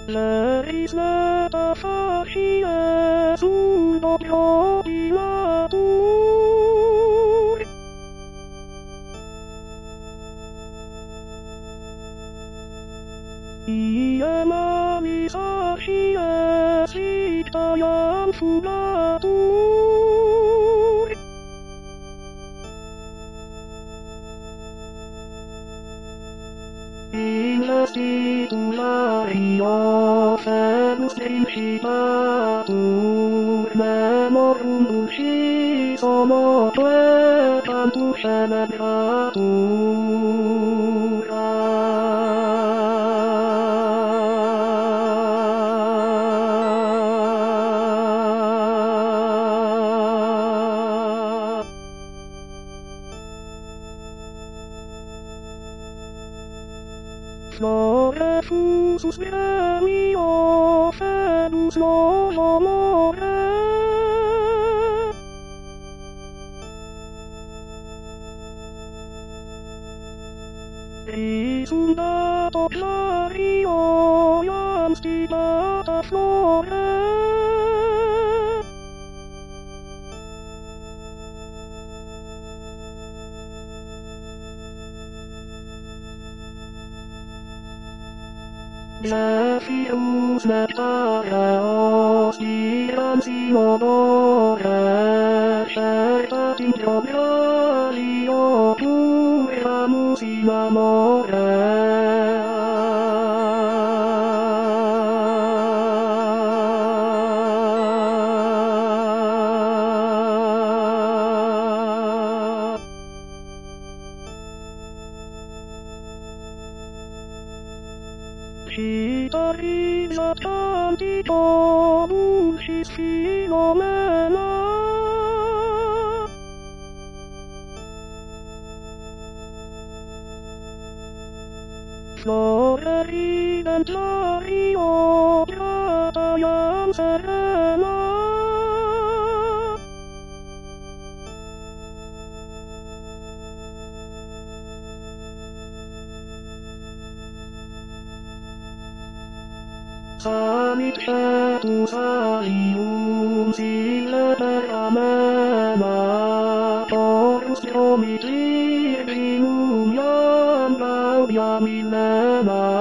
Żerisne ta facie sul doppio di natur. Ie mami sacie sicta iam fugatur. Investitulario febus principatur, memorum dulcis homoque tantum celebratur. Flore fusus gremio febus lojo more. Risundato clario iam stipata flore. Zephyros nectareos dirans in odore, certat in probralio pluramus in amore. Citarizat cantico dulcis Philomela. Flore rident lario grata iam serena. Samit cetus alium sille per amena, porus dromit librinum iam gaudiam illena.